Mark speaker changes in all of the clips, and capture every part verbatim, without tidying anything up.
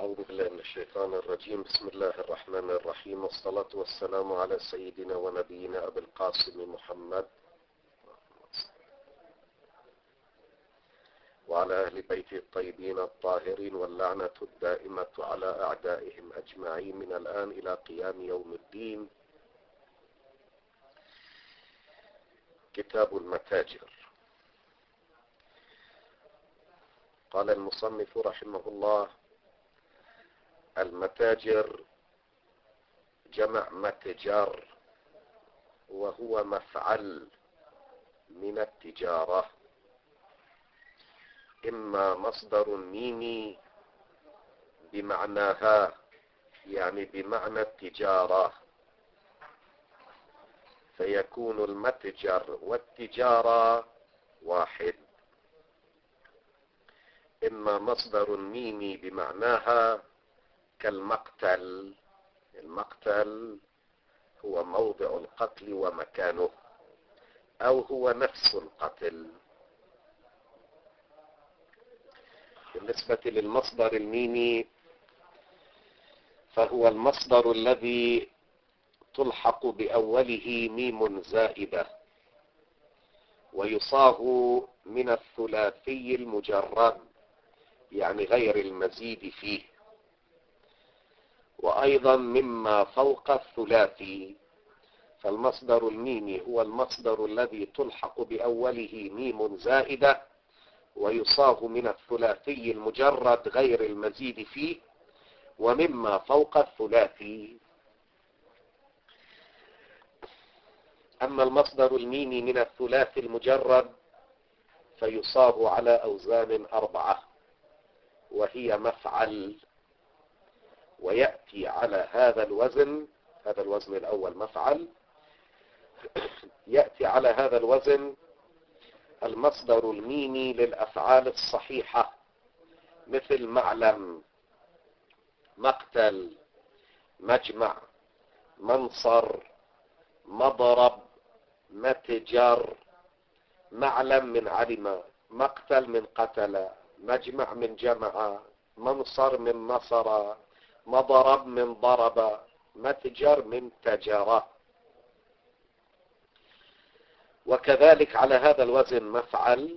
Speaker 1: أعوذ بالله من الشيطان الرجيم. بسم الله الرحمن الرحيم، والصلاة والسلام على سيدنا ونبينا أبي القاسم محمد وعلى أهل بيته الطيبين الطاهرين، واللعنة الدائمة على أعدائهم أجمعين من الآن إلى قيام يوم الدين. كتاب المتاجر. قال المصنف رحمه الله: المتاجر جمع متجر، وهو مفعل من التجارة، إما مصدر ميمي بمعناها يعني بمعنى التجارة، فيكون المتجر والتجارة واحد، إما مصدر ميمي بمعناها كالمقتل. المقتل هو موضع القتل ومكانه، أو هو نفس القتل. بالنسبة للمصدر الميمي فهو المصدر الذي تلحق بأوله ميم زائدة، ويصاغ من الثلاثي المجرد يعني غير المزيد فيه، وأيضا مما فوق الثلاثي. فالمصدر الميمي هو المصدر الذي تلحق بأوله ميم زائدة ويصاغ من الثلاثي المجرد غير المزيد فيه، ومما فوق الثلاثي. أما المصدر الميمي من الثلاثي المجرد فيصاغ على أوزان أربعة، وهي مفعل، ويأتي على هذا الوزن، هذا الوزن الأول مفعل، يأتي على هذا الوزن المصدر الميمي للأفعال الصحيحة، مثل معلم، مقتل، مجمع، منصر، مضرب، متجر. معلم من علم، مقتل من قتل، مجمع من جمع، منصر من نصر، مضرب من ضرب، متجر من تجر. وكذلك على هذا الوزن مفعل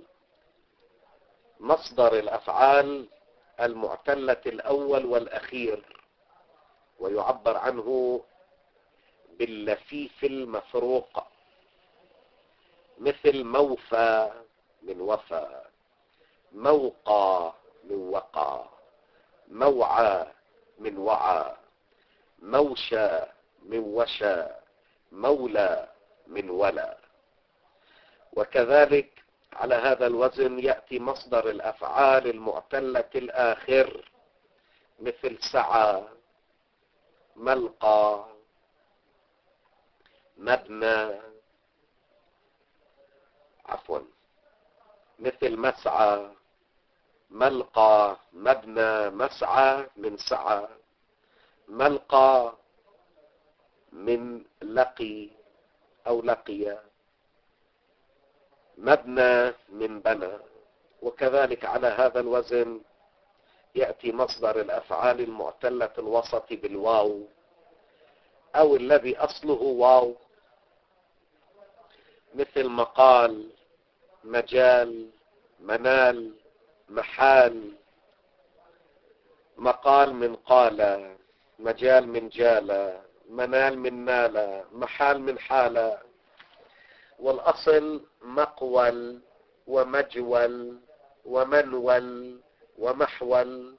Speaker 1: مصدر الأفعال المعتلة الأول والأخير، ويعبر عنه باللفيف المفروق، مثل موفى من وفى، موقى من وقى، موعى من وعى، موشى من وشى، مولى من ولى. وكذلك على هذا الوزن يأتي مصدر الأفعال المعتلة الآخر، مثل سعى، ملقى، مبنى، عفوا مثل مسعى، ملقى، مبنى، مسعى من سعى، ملقى من لقي أو لقي، مبنى من بنى. وكذلك على هذا الوزن يأتي مصدر الأفعال المعتلة الوسط بالواو، أو الذي أصله واو، مثل مقال، مجال، منال، محال. مقال من قال، مجال من جال، منال من نال، محال من حال. والأصل مقول ومجول ومنول ومحول.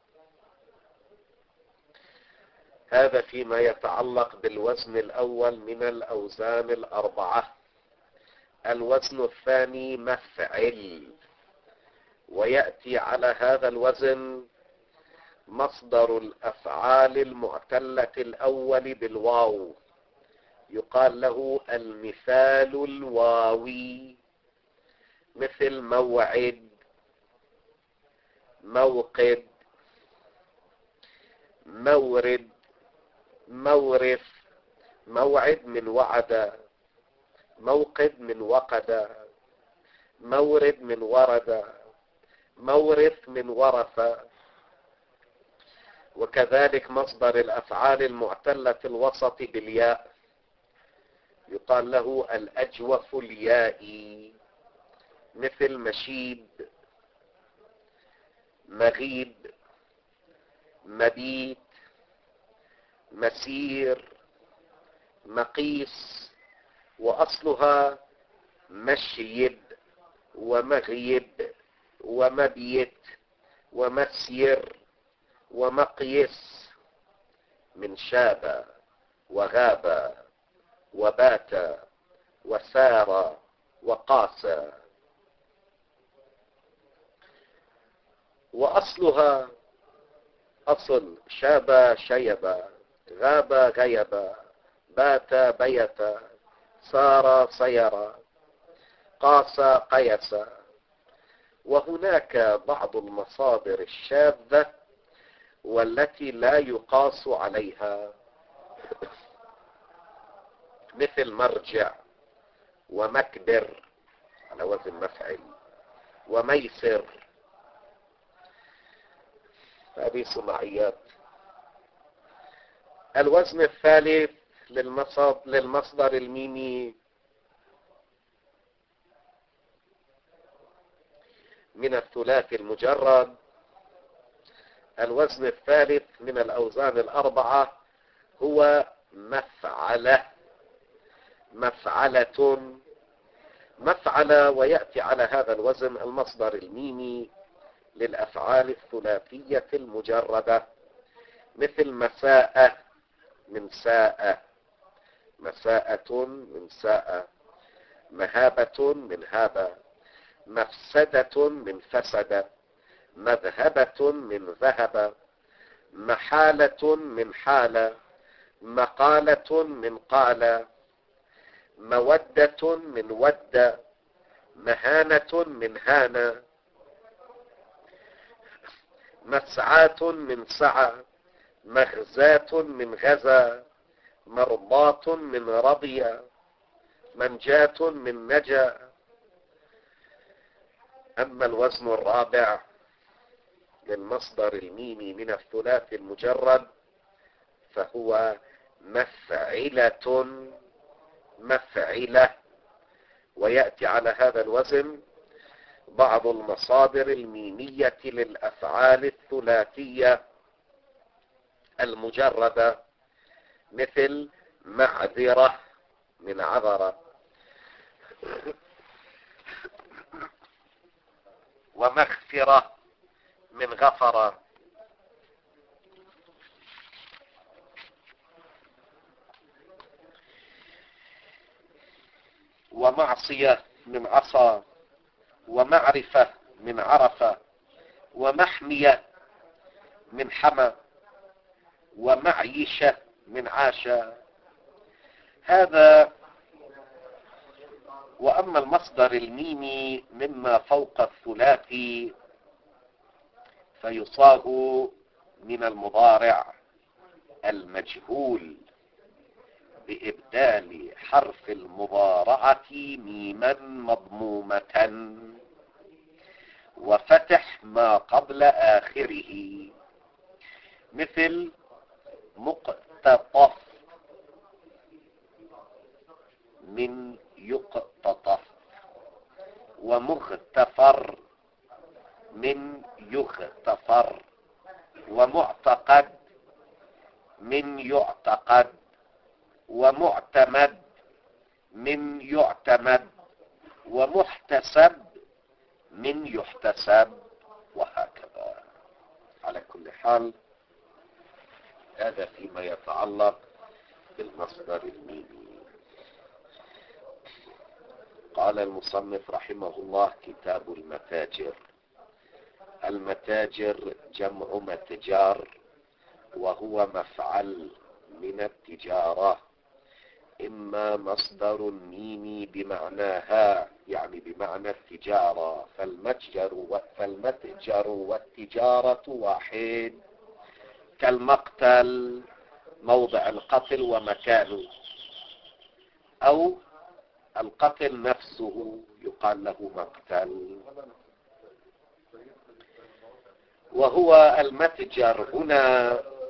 Speaker 1: هذا فيما يتعلق بالوزن الأول من الأوزان الأربعة. الوزن الثاني مفعل، ويأتي على هذا الوزن مصدر الأفعال المعتلة الأول بالواو، يقال له المثال الواوي، مثل موعد، موقد، مورد، مورث. موعد من وعد، موقد من وقد، مورد من ورد، مورث من ورث. وكذلك مصدر الأفعال المعتلة الوسط بالياء يقال له الأجوف اليائي، مثل مشيب، مغيب، مبيت، مسير، مقيس، وأصلها مشيب ومغيب ومبيت ومسير ومقيس، من شاب وغاب وبات وسار وقاس. وأصلها أصل شاب شيب، غاب غيب، بات بيت، سار سير، قاس قيس. وهناك بعض المصادر الشاذة والتي لا يقاس عليها، مثل مرجع ومكبر على وزن مفعل وميسر. هذه صناعيات. الوزن الثالث للمصدر الميمي من الثلاثي المجرد، الوزن الثالث من الأوزان الأربعة هو مفعلة. مفعلة مفعلة، ويأتي على هذا الوزن المصدر الميمي للأفعال الثلاثية المجردة، مثل مساءة من ساء، مساءة من ساء، مهابة من هابة، مفسدة من فسد، مذهبة من ذهب، محالة من حالة، مقالة من قال، مودة من ود، مهانة من هان، مسعاة من سعى، مغزاة من غزا، مرضاة من رضي، منجاة من نجا. أما الوزن الرابع للمصدر الميمي من الثلاثي المجرد فهو مفعلة. مفعلة، ويأتي على هذا الوزن بعض المصادر الميمية للأفعال الثلاثية المجردة، مثل معذرة من عذرة، ومغفرة من غفر، ومعصية من عصى، ومعرفة من عرفة، ومحمية من حمى، ومعيشة من عاشا. هذا. وأما المصدر الميمي مما فوق الثلاثي فيصاغ من المضارع المجهول بإبدال حرف المضارعة ميما مضمومة وفتح ما قبل آخره، مثل مقتطف من يقتطف، ومغتفر من يغتفر، ومعتقد من يعتقد، ومعتمد من يعتمد، ومحتسب من يحتسب، وهكذا. على كل حال هذا فيما يتعلق بالمصدر الميمي. قال المصنف رحمه الله: كتاب المتاجر. المتاجر جمع متجار، وهو مفعل من التجارة، إما مصدر ميمي بمعناها يعني بمعنى التجارة، فالمتجر فالمتجر والتجارة واحد، كالمقتل موضع القتل ومكانه، أو القتل نفسه يقال له مقتل. وهو المتجر هنا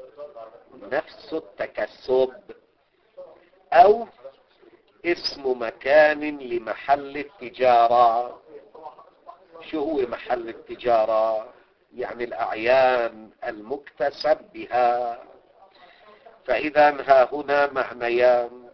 Speaker 1: نفس التكسب أو اسم مكان لمحل التجارة. شو هو محل التجارة؟ يعني الأعيان المكتسب بها. فإذا ها هنا معنيان: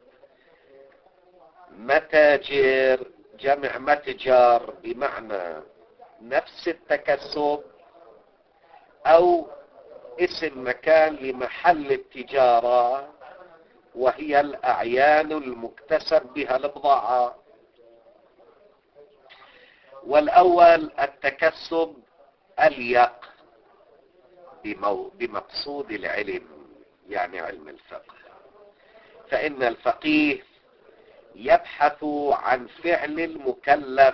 Speaker 1: متاجر جمع متجر بمعنى نفس التكسب، أو اسم مكان لمحل التجارة وهي الأعيان المكتسب بها البضاعة. والأول التكسب أليق بمقصود العلم، يعني علم الفقه. فإن الفقيه يبحث عن فعل المكلف.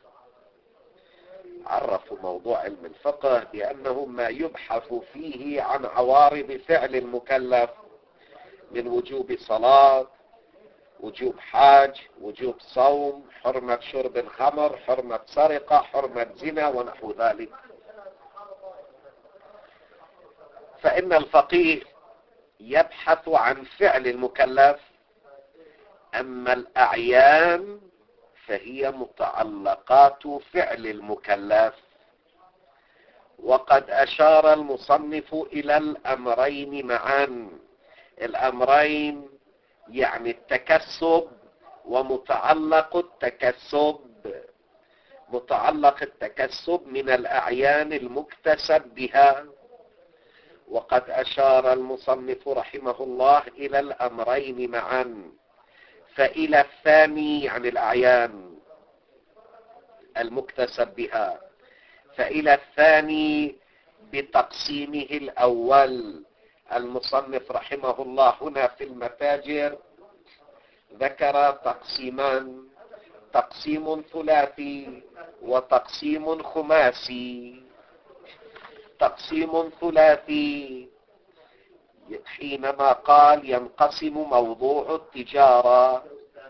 Speaker 1: عرفوا موضوع علم الفقه بأنه ما يبحث فيه عن عوارض فعل المكلف من وجوب صلاة، وجوب حاج، وجوب صوم، حرمة شرب الخمر، حرمة سرقة، حرمة زنا ونحو ذلك. فإن الفقيه يبحث عن فعل المكلف، أما الأعيان فهي متعلقات فعل المكلف. وقد أشار المصنف إلى الأمرين معا. الأمرين يعني التكسب ومتعلق التكسب. متعلق التكسب من الأعيان المكتسب بها. وقد أشار المصنف رحمه الله إلى الأمرين معا. فإلى الثاني يعني الأعيان المكتسب بها، فإلى الثاني بتقسيمه الأول. المصنف رحمه الله هنا في المتاجر ذكر تقسيمان: تقسيم ثلاثي وتقسيم خماسي. تقسيم ثلاثي حينما قال ينقسم موضوع التجارة،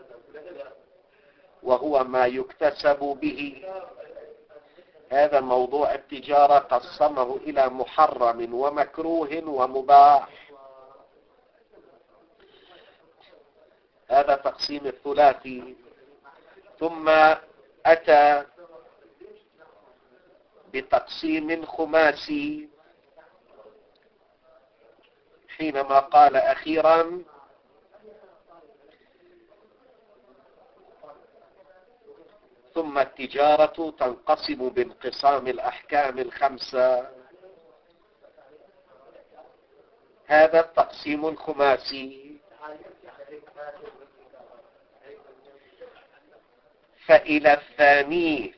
Speaker 1: وهو ما يكتسب به. هذا موضوع التجارة قسمه إلى محرم ومكروه ومباح. هذا تقسيم الثلاثي. ثم أتى بتقسيم خماسي حينما قال أخيرا ثم التجارة تنقسم بانقسام الأحكام الخمسة. هذا التقسيم الخماسي. فإلى الثاني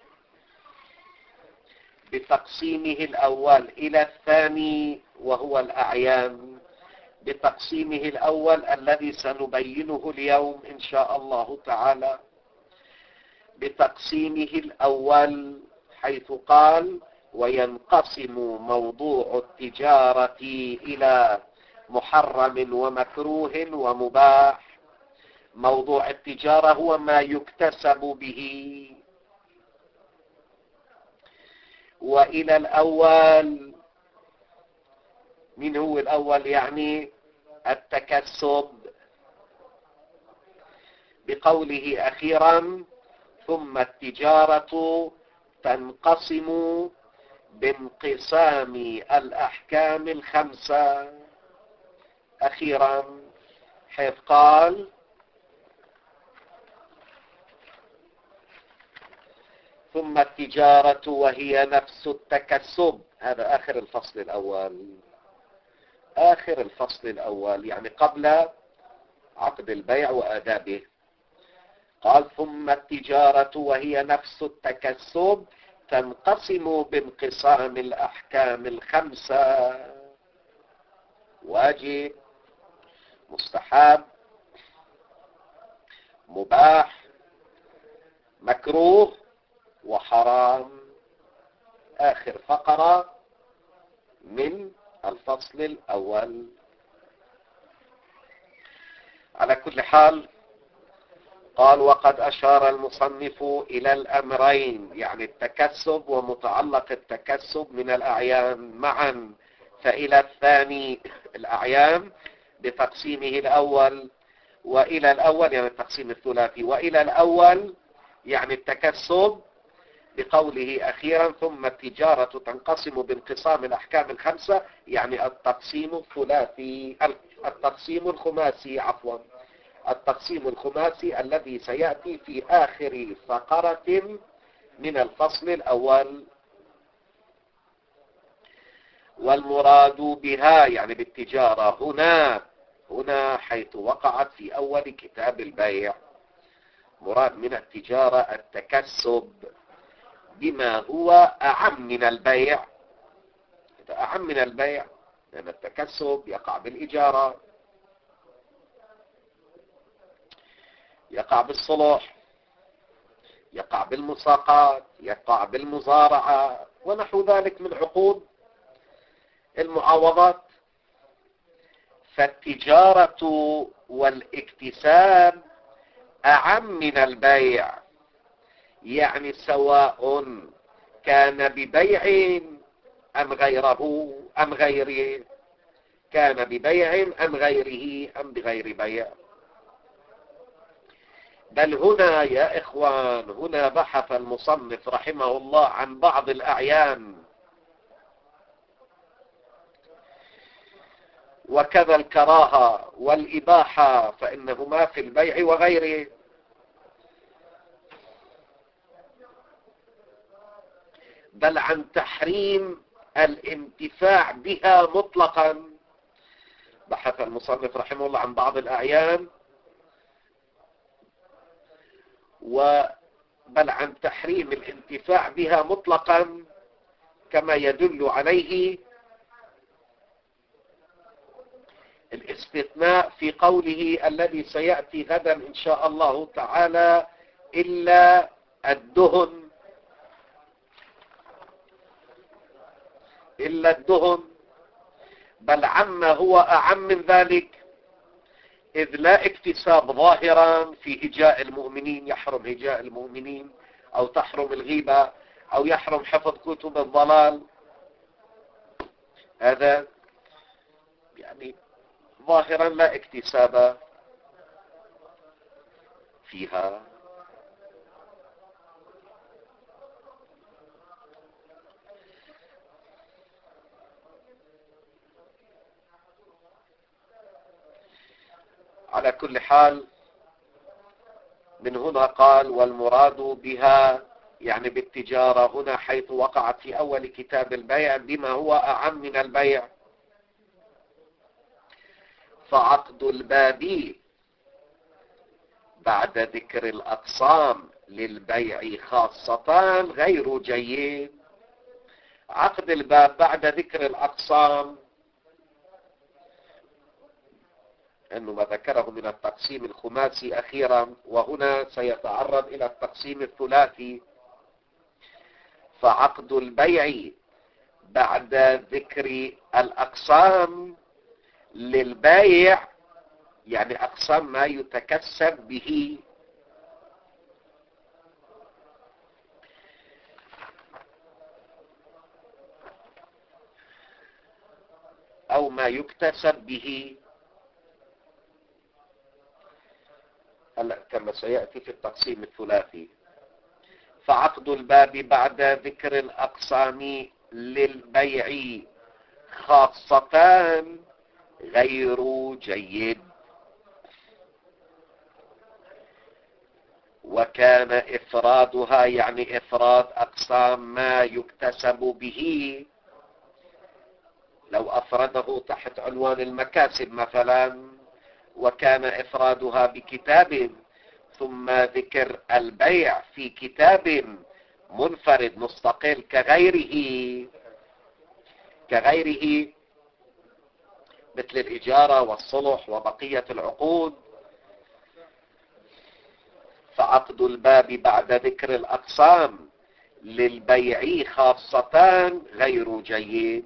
Speaker 1: بتقسيمه الأول، إلى الثاني وهو الأعيان بتقسيمه الأول الذي سنبينه اليوم إن شاء الله تعالى. بتقسيمه الأول حيث قال وينقسم موضوع التجارة إلى محرم ومكروه ومباح. موضوع التجارة هو ما يكتسب به. وإلى الأول، من هو الأول؟ يعني التكسب، بقوله أخيرا ثم التجارة تنقسم بانقسام الأحكام الخمسة. أخيرا حيث قال ثم التجارة وهي نفس التكسب. هذا آخر الفصل الأول. آخر الفصل الأول يعني قبل عقد البيع وآدابه. قال ثم التجارة وهي نفس التكسب تنقسم بانقسام الأحكام الخمسة: واجب، مستحب، مباح، مكروه، وحرام. آخر فقرة من الفصل الأول. على كل حال قال وقد أشار المصنف إلى الأمرين، يعني التكسب ومتعلق التكسب من الأعيان معا. فإلى الثاني الأعيان بتقسيمه الأول، وإلى الأول يعني التقسيم الثلاثي، وإلى الأول يعني التكسب بقوله أخيرا ثم التجارة تنقسم بانقسام الأحكام الخمسة، يعني التقسيم الثلاثي التقسيم الخماسي عفوا التقسيم الخماسي الذي سيأتي في آخر فقرة من الفصل الأول. والمراد بها يعني بالتجارة هنا هنا حيث وقعت في أول كتاب البيع، مراد من التجارة التكسب بما هو أعم من البيع، أعم من البيع لأن التكسب يقع بالإجارة، يقع بالصلح، يقع بالمساقات، يقع بالمزارعة ونحو ذلك من عقود المعاوضات. فالتجارة والاكتساب أعم من البيع، يعني سواء كان ببيع أم غيره أم غيره، كان ببيع أم غيره أم بغير بيع. بل هنا يا إخوان هنا بحث المصنف رحمه الله عن بعض الأعيان، وكذا الكراهة والإباحة فإنهما في البيع وغيره، بل عن تحريم الانتفاع بها مطلقا. بحث المصنف رحمه الله عن بعض الأعيان بل عن تحريم الانتفاع بها مطلقا، كما يدل عليه الاستثناء في قوله الذي سيأتي غدا إن شاء الله تعالى إلا الدهن إلا الدهن بل عما هو أعم من ذلك، إذ لا اكتساب ظاهرا في هجاء المؤمنين، يحرم هجاء المؤمنين أو تحرم الغيبة أو يحرم حفظ كتب الضلال، هذا يعني ظاهرا لا اكتساب فيها. على كل حال من هنا قال والمراد بها يعني بالتجارة هنا حيث وقعت في أول كتاب البيع بما هو أعم من البيع. فعقد الباب بعد ذكر الأقسام للبيع خاصة غير جيد. عقد الباب بعد ذكر الأقسام أنه ما ذكره من التقسيم الخماسي أخيرا، وهنا سيتعرض إلى التقسيم الثلاثي. فعقد البيع بعد ذكر الأقسام للبيع يعني أقسام ما يتكسب به، أو ما يكتسب به هلا كما سيأتي في التقسيم الثلاثي. فعقد الباب بعد ذكر الأقسام للبيع خاصة غير جيد، وكان إفرادها يعني إفراد أقسام ما يكتسب به، لو أفرده تحت عنوان المكاسب مثلا، وكان إفرادها بكتاب ثم ذكر البيع في كتاب منفرد مستقل كغيره كغيره مثل الإجارة والصلح وبقية العقود. فعقد الباب بعد ذكر الأقسام للبيع خاصة غير جيد،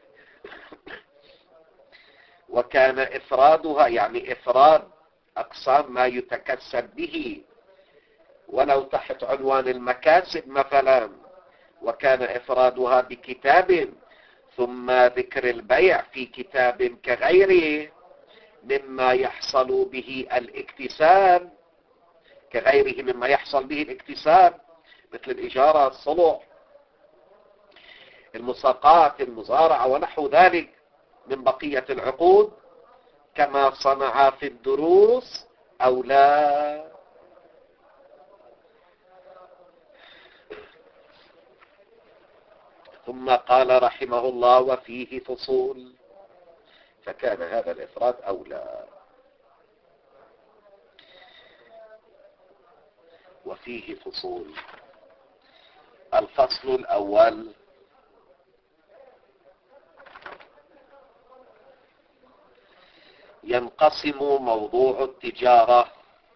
Speaker 1: وكان إفرادها يعني إفراد أقسام ما يتكسب به ولو تحت عنوان المكاسب مثلا، وكان إفرادها بكتاب ثم ذكر البيع في كتاب كغيره مما يحصل به الاكتساب كغيره مما يحصل به الاكتساب مثل الإجارة، الصلح، المساقات، المزارعة ونحو ذلك من بقية العقود كما صنع في الدروس أو لا. ثم قال رحمه الله وفيه فصول، فكان هذا الإفراد أولى. وفيه فصول. الفصل الأول: ينقسم موضوع التجارة.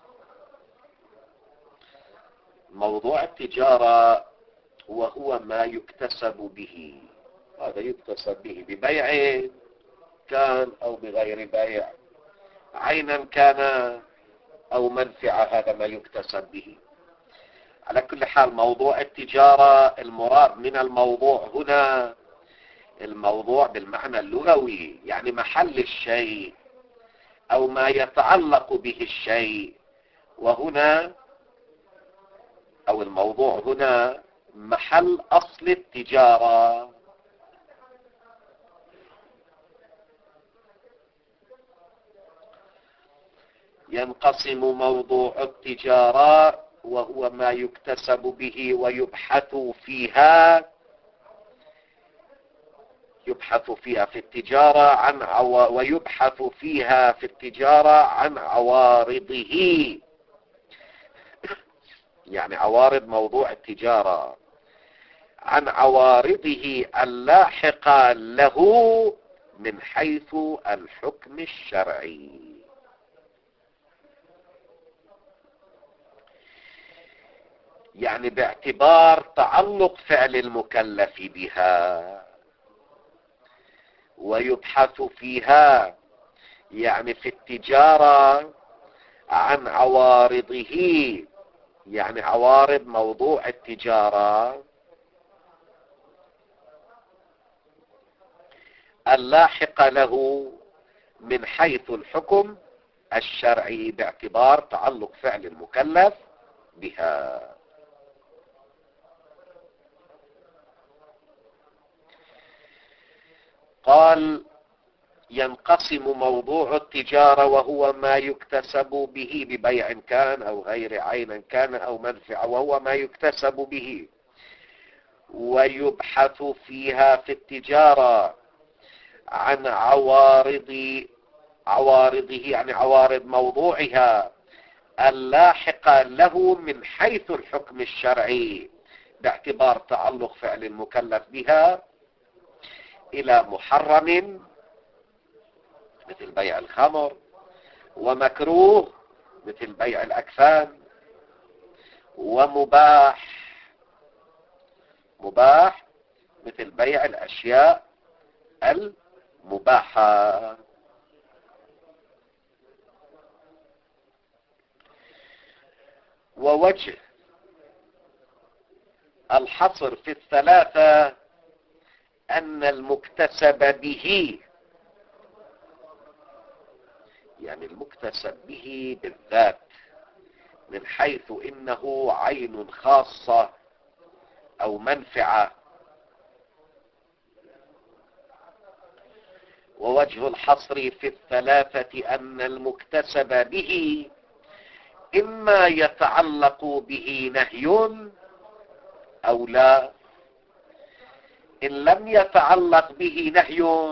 Speaker 1: موضوع التجارة وهو ما يكتسب به، هذا يكتسب به ببيع كان أو بغير بيع، عينا كان أو منفعة، هذا ما يكتسب به. على كل حال موضوع التجارة المراد من الموضوع هنا الموضوع بالمعنى اللغوي، يعني محل الشيء أو ما يتعلق به الشيء، وهنا أو الموضوع هنا محل أصل التجارة. ينقسم موضوع التجارة وهو ما يكتسب به ويبحث فيها يبحث فيها في التجارة عن عو... ويبحث فيها في التجارة عن عوارضه، يعني عوارض موضوع التجارة، عن عوارضه اللاحقة له من حيث الحكم الشرعي. يعني باعتبار تعلق فعل المكلف بها. ويبحث فيها يعني في التجارة عن عوارضه، يعني عوارض موضوع التجارة اللاحق له من حيث الحكم الشرعي باعتبار تعلق فعل المكلف بها. قال ينقسم موضوع التجارة وهو ما يكتسب به ببيع كان أو غير عين كان أو منفعة، وهو ما يكتسب به ويبحث فيها في التجارة عن عوارض عوارضه، يعني عوارض موضوعها اللاحقة له من حيث الحكم الشرعي باعتبار تعلق فعل المكلف بها إلى محرم مثل بيع الخمر، ومكروه مثل بيع الأكفان، ومباح مباح مثل بيع الأشياء المباحة. ووجه الحصر في الثلاثة أن المكتسب به، يعني المكتسب به بالذات من حيث إنه عين خاصة أو منفعة. ووجه الحصر في الثلاثة أن المكتسب به إما يتعلق به نهي أو لا. إن لم يتعلق به نهي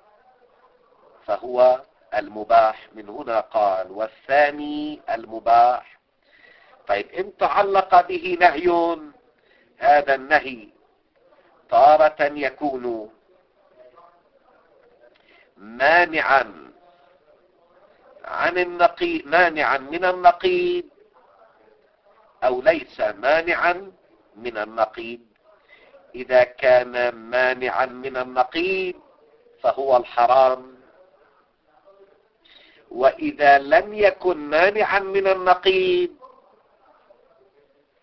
Speaker 1: فهو المباح. من هنا قال والثاني المباح. طيب إن تعلق به نهي، هذا النهي تارة يكون مانعا عن النقيض، مانعا من النقيض، أو ليس مانعا من النقيض. إذا كان مانعا من النقيض فهو الحرام، وإذا لم يكن مانعا من النقيض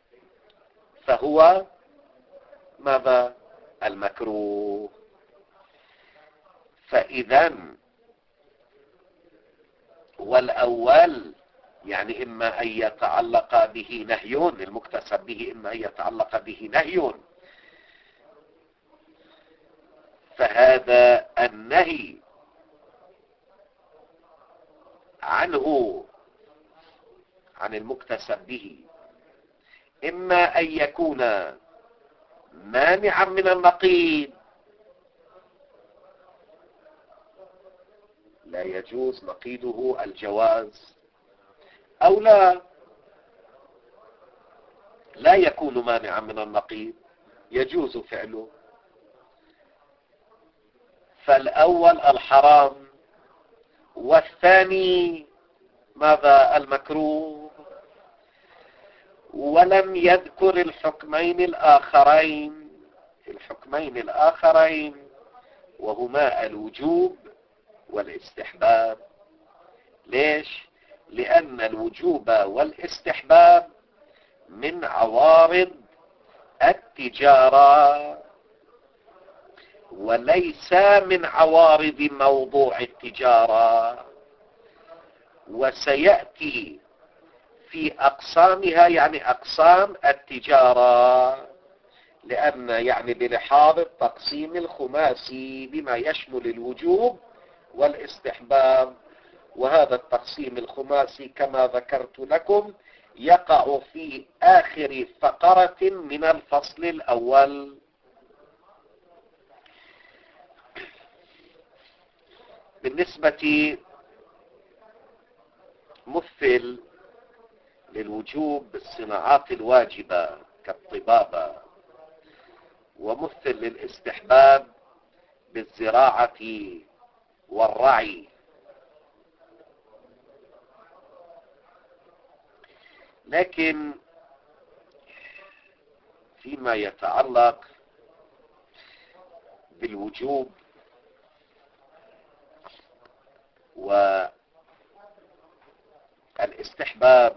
Speaker 1: فهو ماذا؟ المكروه. فإذا والأول يعني إما أن يتعلق به نهي، المكتسب به إما أن يتعلق به نهي، فهذا النهي عنه عن المكتسب به إما أن يكون مانعا من النقيض، لا يجوز نقيضه الجواز، أو لا لا يكون مانعا من النقيض يجوز فعله. فالأول الحرام، والثاني ماذا؟ المكروه. ولم يذكر الحكمين الآخرين الحكمين الآخرين وهما الوجوب والاستحباب. ليش؟ لأن الوجوب والاستحباب من عوارض التجارة وليس من عوارض موضوع التجارة، وسيأتي في أقسامها يعني أقسام التجارة، لأن يعني بلحاظ التقسيم الخماسي بما يشمل الوجوب والاستحباب، وهذا التقسيم الخماسي كما ذكرت لكم يقع في آخر فقرة من الفصل الأول. بالنسبة مثل للوجوب بالصناعات الواجبة كالطبابة، ومثل للاستحباب بالزراعة والرعي. لكن فيما يتعلق بالوجوب والاستحباب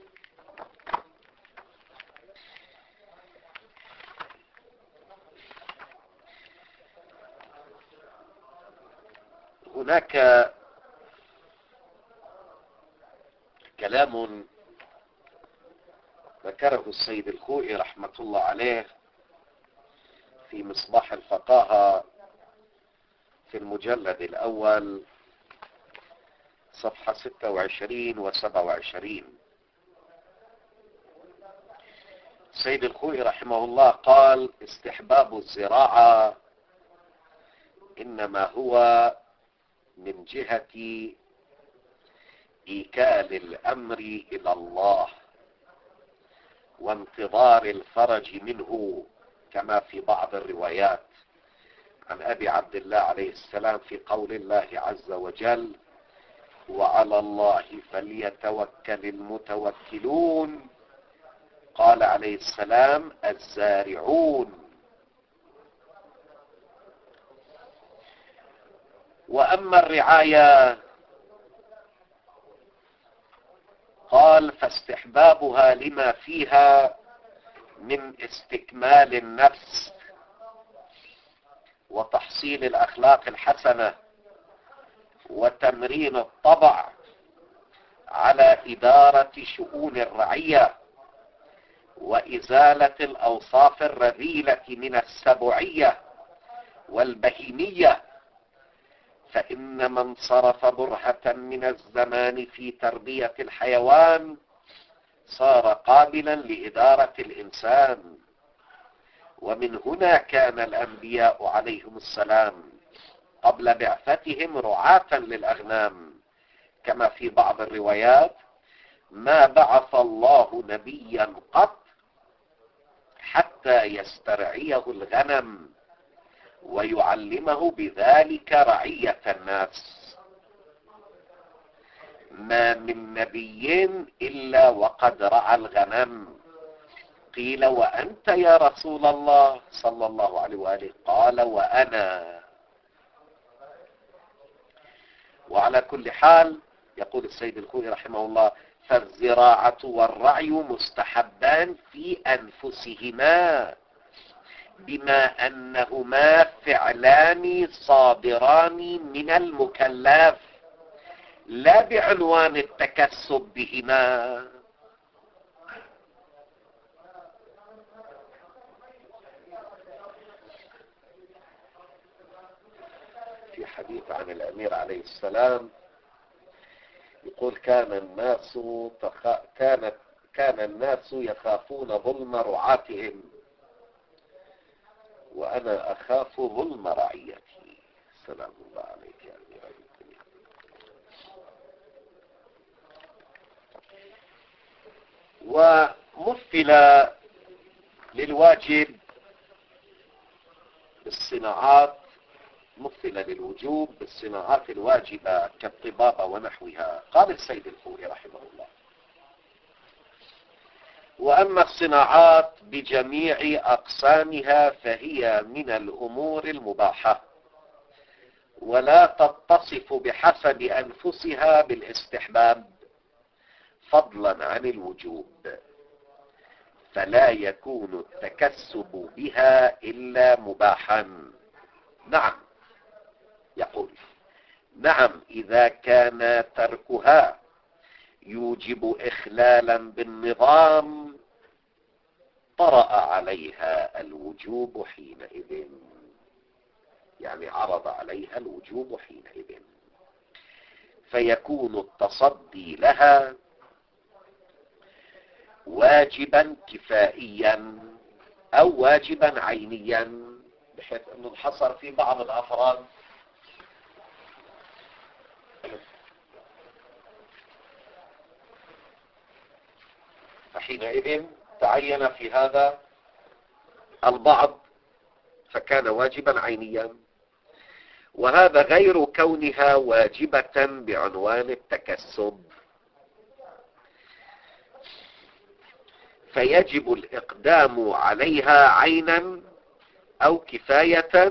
Speaker 1: هناك كلام ذكره السيد الخوئي رحمة الله عليه في مصباح الفقاهة في المجلد الأول صفحة ستة وعشرين وسبعة وعشرين. السيد الخوئي رحمه الله قال: استحباب الزراعة إنما هو من جهة إيكال الأمر إلى الله وانتظار الفرج منه، كما في بعض الروايات عن أبي عبد الله عليه السلام في قول الله عز وجل: وعلى الله فليتوكل المتوكلون. قال عليه السلام: الزارعون. وأما الرعاية قال: فاستحبابها لما فيها من استكمال النفس وتحصيل الأخلاق الحسنة وتمرين الطبع على إدارة شؤون الرعية وإزالة الأوصاف الرذيلة من السبوعية والبهيمية، فإن من صرف برهة من الزمان في تربية الحيوان صار قابلا لإدارة الإنسان. ومن هنا كان الأنبياء عليهم السلام قبل بعثتهم رعاة للأغنام، كما في بعض الروايات: ما بعث الله نبيا قط حتى يسترعيه الغنم ويعلمه بذلك رعية الناس. ما من نبي إلا وقد رعى الغنم. قيل: وأنت يا رسول الله صلى الله عليه وآله؟ قال: وأنا. وعلى كل حال يقول السيد الخوئي رحمه الله: فالزراعة والرعي مستحبان في أنفسهما بما أنهما فعلان صادران من المكلف لا بعنوان التكسب بهما. في حديث عن الأمير عليه السلام يقول كان الناس تخ... كانت كان الناس يخافون ظلم رعاتهم وأنا أخاف ظلم رعيتي. سلام الله عليك يا أمير المؤمنين. ومثل للواجب بالصناعات، مثل للوجوب بالصناعات الواجبة كالطبابة ونحوها. قال السيد الخوئي رحمه الله: وأما الصناعات بجميع أقسامها فهي من الأمور المباحة ولا تتصف بحسب أنفسها بالاستحباب فضلا عن الوجوب، فلا يكون التكسب بها إلا مباحا. نعم، يقول نعم إذا كان تركها يوجب إخلالا بالنظام طرأ عليها الوجوب حينئذ، يعني عرض عليها الوجوب حينئذ، فيكون التصدي لها واجبا كفائيا أو واجبا عينيا، بحيث أنه انحصر في بعض الأفراد. فحينئذ تعين في هذا البعض فكان واجبا عينيا، وهذا غير كونها واجبة بعنوان التكسب، فيجب الإقدام عليها عينا أو كفاية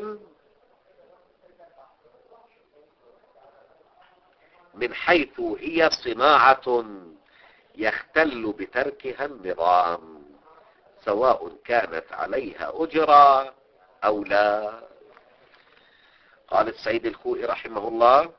Speaker 1: من حيث هي صناعة يختل بتركها النظام، سواء كانت عليها أجرة أو لا. قال السيد الخوئي رحمه الله: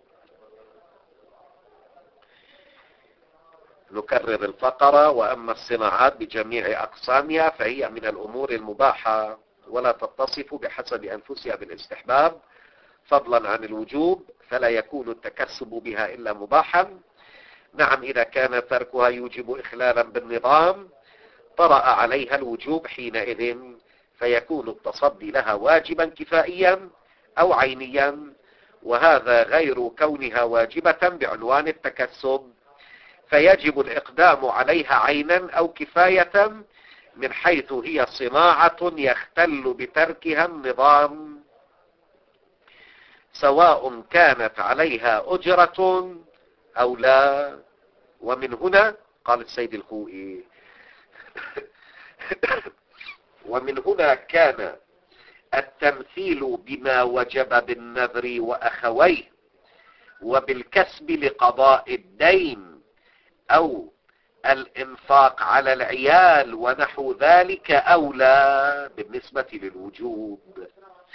Speaker 1: نكرر الفقرة: وأما الصناعات بجميع أقسامها فهي من الأمور المباحة ولا تتصف بحسب أنفسها بالاستحباب فضلا عن الوجوب، فلا يكون التكسب بها إلا مباحا. نعم إذا كان تركها يوجب إخلالا بالنظام طرأ عليها الوجوب حينئذ، فيكون التصدي لها واجبا كفائيا أو عينيا، وهذا غير كونها واجبة بعنوان التكسب، فيجب الإقدام عليها عينا أو كفاية من حيث هي صناعة يختل بتركها النظام، سواء كانت عليها أجرة أو لا. ومن هنا قال السيد الخوئي: ومن هنا كان التمثيل بما وجب بالنذر وأخويه وبالكسب لقضاء الدين أو الإنفاق على العيال ونحو ذلك أولى بالنسبة للوجوب،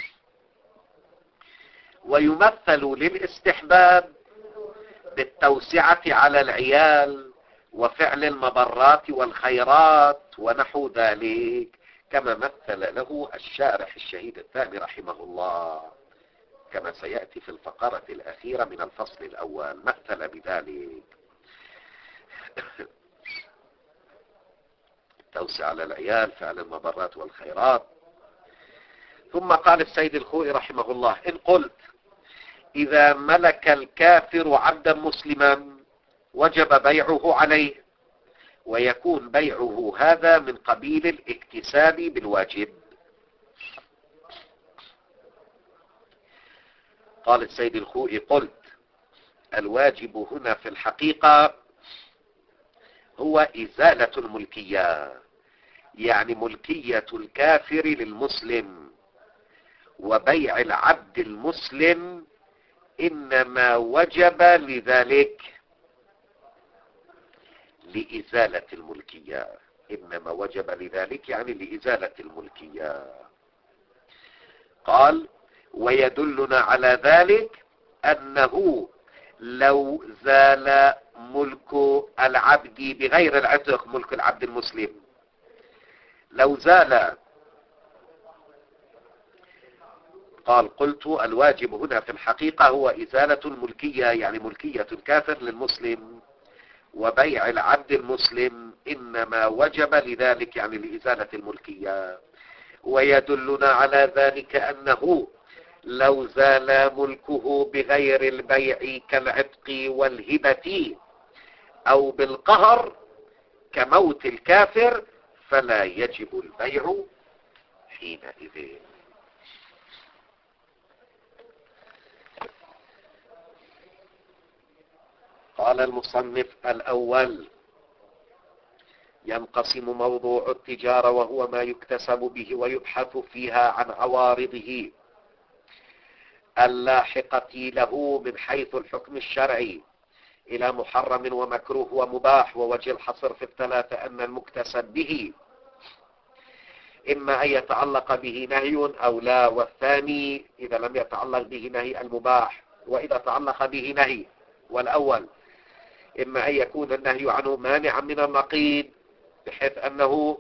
Speaker 1: ويمثل للاستحباب بالتوسعة على العيال وفعل المبرات والخيرات ونحو ذلك، كما مثل له الشارح الشهيد الثاني رحمه الله، كما سيأتي في الفقرة الأخيرة من الفصل الأول، مثل بذلك التوسعة على العيال، فعل المبرات والخيرات. ثم قال السيد الخوئي رحمه الله: إن قلت إذا ملك الكافر عبدا مسلما وجب بيعه عليه، ويكون بيعه هذا من قبيل الاكتساب بالواجب. قال السيد الخوئي: قلت الواجب هنا في الحقيقة هو إزالة الملكية، يعني ملكية الكافر للمسلم، وبيع العبد المسلم إنما وجب لذلك لإزالة الملكية، إنما وجب لذلك يعني لإزالة الملكية. قال ويدلنا على ذلك أنه لو زال ملك العبد بغير العتق، ملك العبد المسلم لو زال، قال قلت الواجب هنا في الحقيقة هو إزالة الملكية، يعني ملكية الكافر للمسلم، وبيع العبد المسلم إنما وجب لذلك، يعني لإزالة الملكية. ويدلنا على ذلك أنه لو زال ملكه بغير البيع كالعتق والهبة أو بالقهر كموت الكافر فلا يجب البيع حينئذ. قال المصنف الأول ينقسم موضوع التجارة وهو ما يكتسب به ويبحث فيها عن عوارضه اللاحقة له من حيث الحكم الشرعي إلى محرم ومكروه ومباح. ووجه الحصر في الثلاثة أن المكتسب به إما أن يتعلق به نهي أو لا، والثاني إذا لم يتعلق به نهي المباح، وإذا تعلق به نهي. والأول إما أن يكون النهي عنه مانعا من النقيض بحيث أنه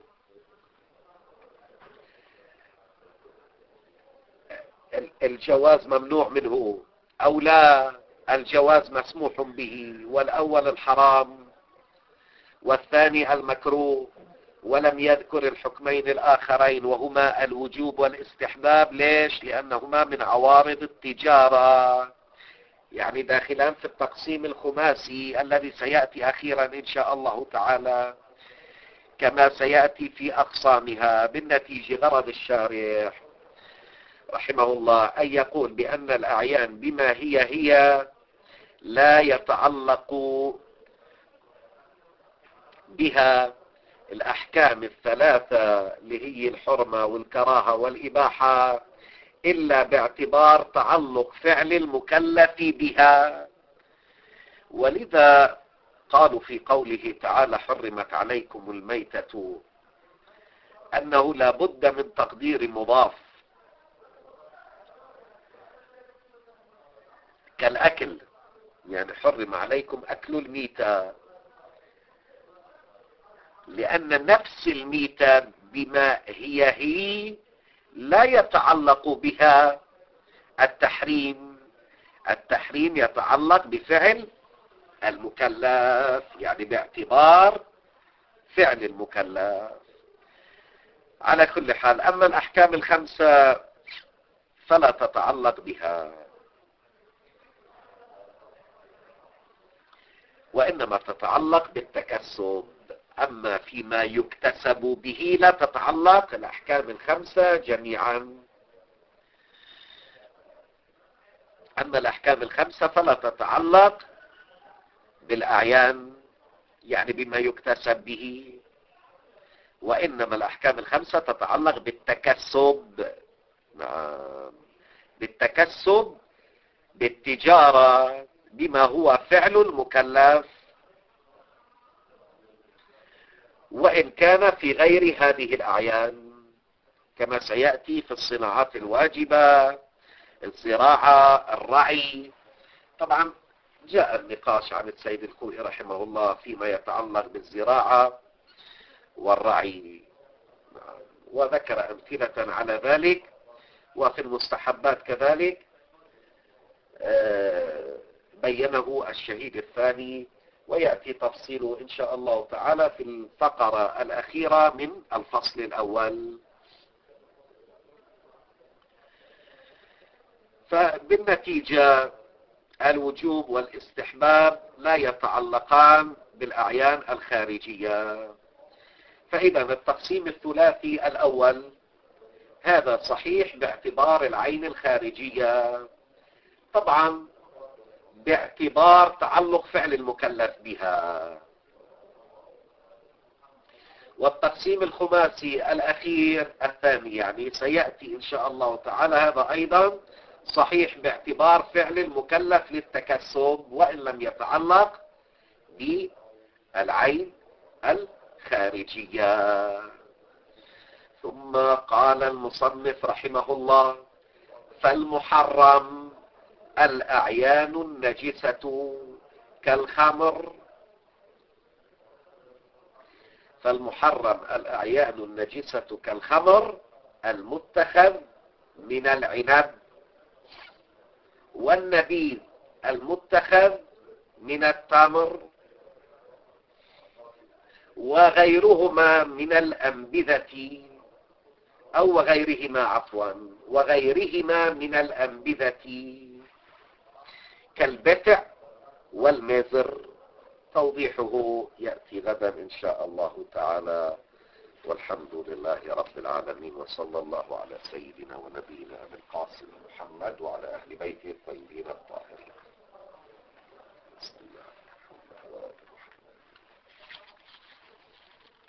Speaker 1: الجواز ممنوع منه، أو لا الجواز مسموح به، والأول الحرام والثاني المكروه، ولم يذكر الحكمين الآخرين وهما الوجوب والاستحباب. ليش؟ لأنهما من عوارض التجارة، يعني داخلان في التقسيم الخماسي الذي سيأتي أخيرا إن شاء الله تعالى كما سيأتي في أقسامها. بالنتيجة غرض الشارح رحمه الله أن يقول بأن الأعيان بما هي هي لا يتعلق بها الأحكام الثلاثة اللي هي الحرمة والكراهة والإباحة إلا باعتبار تعلق فعل المكلف بها. ولذا قالوا في قوله تعالى حرمت عليكم الميتة أنه لا بد من تقدير مضاف كالأكل، يعني حرم عليكم أكل الميتة، لأن نفس الميتة بما هي هي لا يتعلق بها التحريم. التحريم يتعلق بفعل المكلف، يعني باعتبار فعل المكلف. على كل حال أما الأحكام الخمسة فلا تتعلق بها، وإنما تتعلق بالتكسب. أما فيما يكتسب به لا تتعلق الأحكام الخمسة جميعا. أما الأحكام الخمسة فلا تتعلق بالأعيان، يعني بما يكتسب به، وإنما الأحكام الخمسة تتعلق بالتكسب. نعم، بالتكسب بالتجارة بما هو فعل المكلف، وإن كان في غير هذه الأعيان كما سيأتي في الصناعات الواجبة، الزراعة، الرعي. طبعا جاء النقاش عن السيد الخوئي رحمه الله فيما يتعلق بالزراعة والرعي، وذكر أمثلة على ذلك، وفي المستحبات كذلك بينه الشهيد الثاني، ويأتي تفصيله إن شاء الله تعالى في الفقرة الأخيرة من الفصل الأول. فبالنتيجة الوجوب والاستحباب لا يتعلقان بالأعيان الخارجية. فإذا التقسيم الثلاثي الأول هذا صحيح باعتبار العين الخارجية، طبعا باعتبار تعلق فعل المكلف بها. والتقسيم الخماسي الأخير الثاني يعني سيأتي إن شاء الله تعالى، هذا أيضا صحيح باعتبار فعل المكلف للتكسب وإن لم يتعلق بالعين الخارجية. ثم قال المصنف رحمه الله فالمحرم الأعيان النجسة كالخمر فالمحرم الأعيان النجسة كالخمر المتخذ من العنب والنبيذ المتخذ من التمر وغيرهما من الأنبذة أو وغيرهما عفوا وغيرهما من الأنبذة كالبتع والمزر. توضيحه يأتي غدا إن شاء الله تعالى، والحمد لله رب العالمين، وصلى الله على سيدنا ونبينا أبي القاسم محمد وعلى أهل بيته الطيبين الطاهرين.